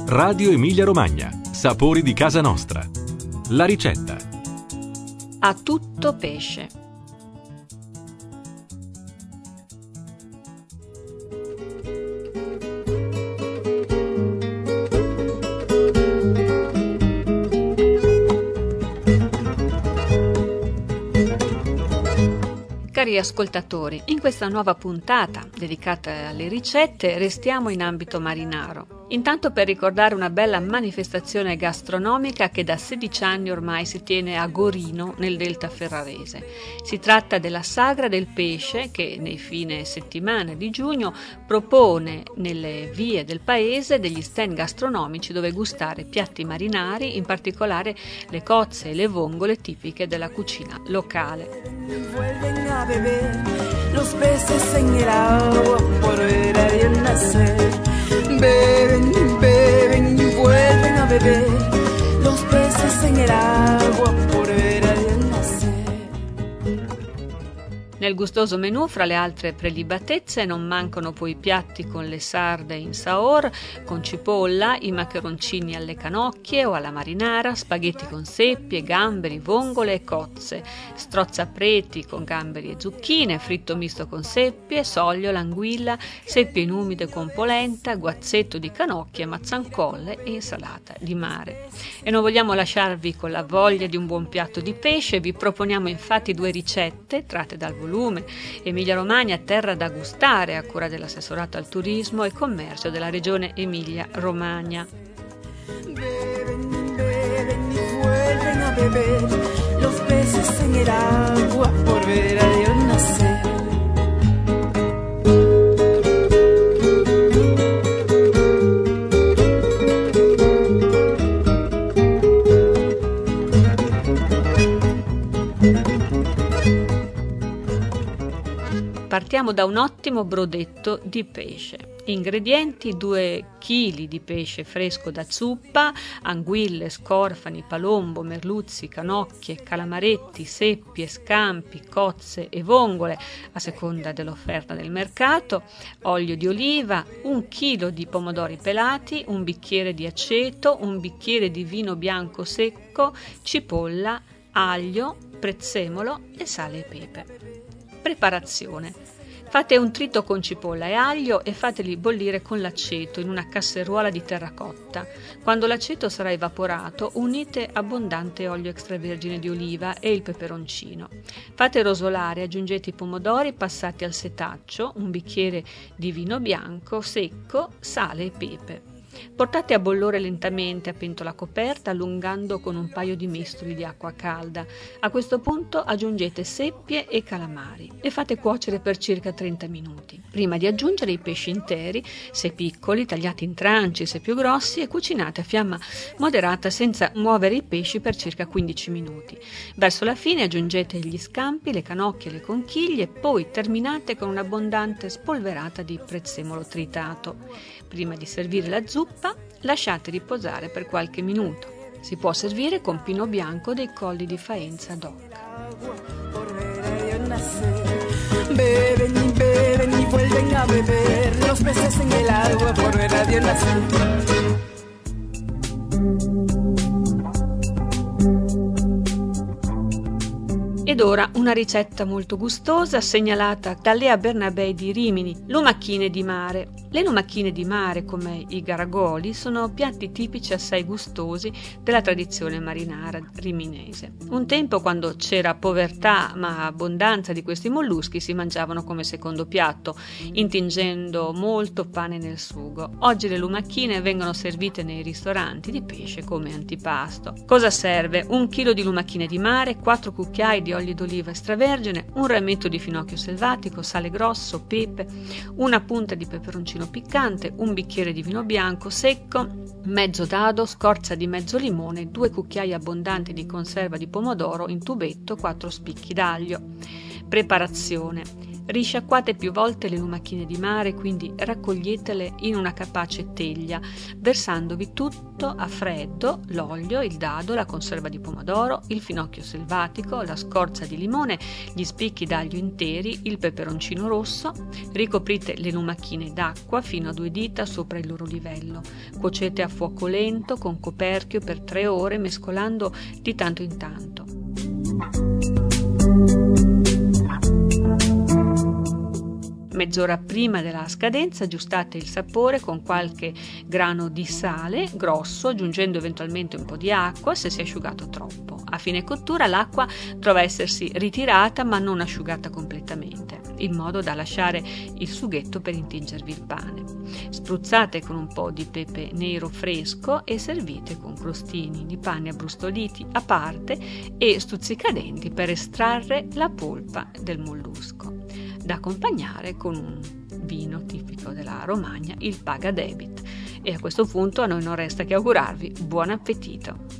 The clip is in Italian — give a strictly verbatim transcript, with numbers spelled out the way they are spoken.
Radio Emilia Romagna. Sapori di casa nostra. La ricetta. A tutto pesce. Cari ascoltatori, in questa nuova puntata dedicata alle ricette restiamo in ambito marinaro. Intanto per ricordare una bella manifestazione gastronomica che da sedici anni ormai si tiene a Gorino nel Delta Ferrarese. Si tratta della Sagra del Pesce che nei fine settimana di giugno propone nelle vie del paese degli stand gastronomici dove gustare piatti marinari, in particolare le cozze e le vongole tipiche della cucina locale. Los peces en el agua por ver a Dios nacer. Beben, beben y vuelven a beber. Los peces en el agua por ver a Dios nacer. Nel gustoso menù, fra le altre prelibatezze, non mancano poi piatti con le sarde in saor, con cipolla, i maccheroncini alle canocchie o alla marinara, spaghetti con seppie, gamberi, vongole e cozze, strozzapreti con gamberi e zucchine, fritto misto con seppie, soglio, l'anguilla, seppie in umido con polenta, guazzetto di canocchie, mazzancolle e insalata di mare. E non vogliamo lasciarvi con la voglia di un buon piatto di pesce, vi proponiamo infatti due ricette tratte dal volume Emilia Romagna, terra da gustare, a cura dell'assessorato al turismo e commercio della regione Emilia Romagna. Beben, beben y vuelven a beber. Los peces en el agua por ver a Dios nacer. Partiamo da un ottimo brodetto di pesce. Ingredienti: due chili di pesce fresco da zuppa, anguille, scorfani, palombo, merluzzi, canocchie, calamaretti, seppie, scampi, cozze e vongole a seconda dell'offerta del mercato, olio di oliva, un chilo di pomodori pelati, un bicchiere di aceto, un bicchiere di vino bianco secco, cipolla, aglio, prezzemolo e sale e pepe. Preparazione: fate un trito con cipolla e aglio e fateli bollire con l'aceto in una casseruola di terracotta. Quando l'aceto sarà evaporato, unite abbondante olio extravergine di oliva e il peperoncino. Fate rosolare, aggiungete i pomodori passati al setaccio, un bicchiere di vino bianco secco, sale e pepe. Portate a bollore lentamente a pentola coperta, allungando con un paio di mestoli di acqua calda. A questo punto aggiungete seppie e calamari e fate cuocere per circa trenta minuti, prima di aggiungere i pesci interi, se piccoli, tagliati in tranci, se più grossi, e cucinate a fiamma moderata senza muovere i pesci per circa quindici minuti. Verso la fine aggiungete gli scampi, le canocchie e le conchiglie, poi terminate con un'abbondante spolverata di prezzemolo tritato. Prima di servire la zuppa, lasciate riposare per qualche minuto. Si può servire con pino bianco dei colli di Faenza D O C. Beben y beben y vuelven a beber. Los peces en el agua por ver a Dios nacer. Ed ora una ricetta molto gustosa segnalata da Lea Bernabei di Rimini, lumachine di mare. Le lumachine di mare, come i garagoli, sono piatti tipici assai gustosi della tradizione marinara riminese. Un tempo, quando c'era povertà ma abbondanza di questi molluschi, si mangiavano come secondo piatto, intingendo molto pane nel sugo. Oggi le lumachine vengono servite nei ristoranti di pesce come antipasto. Cosa serve? Un chilo di lumachine di mare, quattro cucchiai di olio d'oliva extravergine, un rametto di finocchio selvatico, sale grosso, pepe, una punta di peperoncino piccante, un bicchiere di vino bianco secco, mezzo dado, scorza di mezzo limone, due cucchiai abbondanti di conserva di pomodoro in tubetto, quattro spicchi d'aglio. Preparazione: Risciacquate più volte le lumachine di mare, quindi raccoglietele in una capace teglia, versandovi tutto a freddo: l'olio, il dado, la conserva di pomodoro, il finocchio selvatico, la scorza di limone, gli spicchi d'aglio interi, il peperoncino rosso. Ricoprite le lumachine d'acqua fino a due dita sopra il loro livello. Cuocete a fuoco lento con coperchio per tre ore, mescolando di tanto in tanto. Mezz'ora prima della scadenza aggiustate il sapore con qualche grano di sale grosso, aggiungendo eventualmente un po' di acqua se si è asciugato troppo. A fine cottura l'acqua dovrà essersi ritirata ma non asciugata completamente, in modo da lasciare il sughetto per intingervi il pane. Spruzzate con un po' di pepe nero fresco e servite con crostini di pane abbrustoliti a parte e stuzzicadenti per estrarre la polpa del mollusco, da accompagnare con un vino tipico della Romagna, il Pagadebit. E a questo punto a noi non resta che augurarvi buon appetito.